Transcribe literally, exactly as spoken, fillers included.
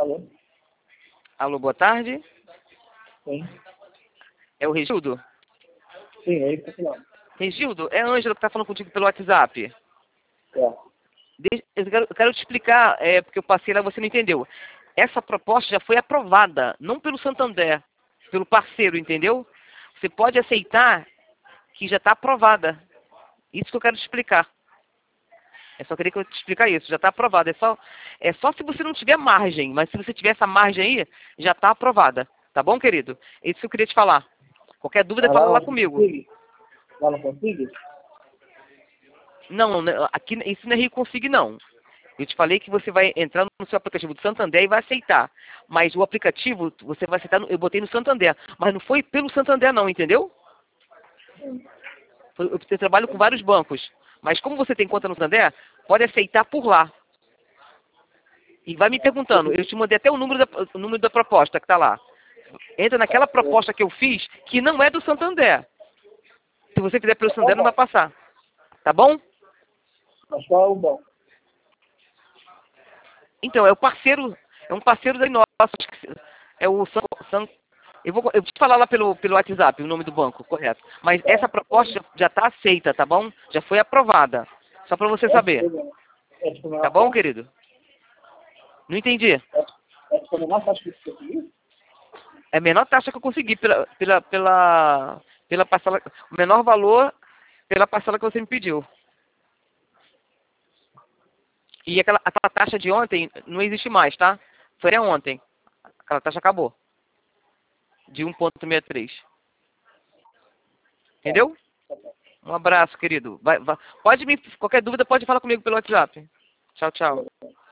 Alô? Alô, boa tarde. Sim. É o Regildo? Sim, é isso que eu tô falando. Regildo, é a Ângela que está falando contigo pelo WhatsApp. É. Deixa- Eu quero, eu quero te explicar, é, porque eu passei lá e você não entendeu. Essa proposta já foi aprovada, não pelo Santander, pelo parceiro, entendeu? Você pode aceitar que já está aprovada. Isso que eu quero te explicar. Eu só queria que eu te explicar isso. Já está aprovada. É só, é só se você não tiver margem. Mas se você tiver essa margem aí, já está aprovada. Tá bom, querido? É isso que eu queria te falar. Qualquer dúvida, Mas fala lá lá não comigo. consigo? Lá não consigo? Não, né, aqui, isso não é Rio Consig, não. Eu te falei que você vai entrar no seu aplicativo do Santander e vai aceitar. Mas o aplicativo, você vai aceitar, no- eu botei no Santander. Mas não foi pelo Santander, não, entendeu? Foi- Eu eu trabalho com vários bancos. Mas como você tem conta no Santander, pode aceitar por lá. E vai me perguntando, eu te mandei até o número da, o número da proposta que está lá. Entra naquela proposta que eu fiz, que não é do Santander. Se você fizer pelo Mas qual Santander, o não vai banco? passar. Tá bom? Mas qual é o banco? Então, é o parceiro, é um parceiro da nossa. Acho que é o San, San- eu, vou, eu vou te falar lá pelo, pelo WhatsApp o nome do banco, correto. Mas essa proposta já está aceita, tá bom? Já foi aprovada. Só para você É saber. tipo, é tipo a Tá menor bom, taxa? querido? Não entendi. É, é tipo a menor taxa que você conseguiu? É a menor taxa que eu consegui pela, pela, pela, pela parcela, o menor valor pela parcela que você me pediu. E aquela, aquela taxa de ontem não existe mais, tá? Foi até ontem. Aquela taxa acabou. De um vírgula sessenta e três. Tá. Entendeu? Tá bom. Um abraço, querido. Vai, vai. Pode me, qualquer dúvida, pode falar comigo pelo WhatsApp. Tchau, tchau.